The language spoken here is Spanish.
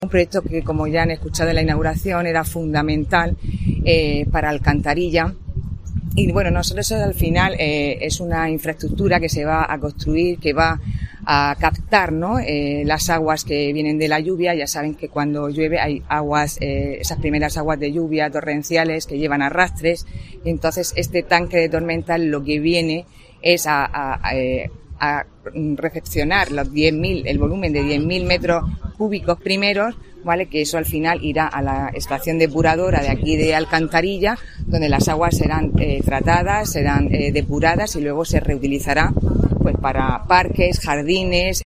Un proyecto que, como ya han escuchado en la inauguración, era fundamental para Alcantarilla. Y bueno, nosotros al final es una infraestructura que se va a construir, que va a captar, ¿no?, las aguas que vienen de la lluvia. Ya saben que cuando llueve hay aguas, esas primeras aguas de lluvia torrenciales que llevan arrastres. Y entonces este tanque de tormenta lo que viene es a recepcionar los 10.000, el volumen de 10.000 metros cúbicos primeros, ¿vale? Que eso al final irá a la estación depuradora de aquí de Alcantarilla, donde las aguas serán tratadas, serán depuradas y luego se reutilizará pues para parques, jardines.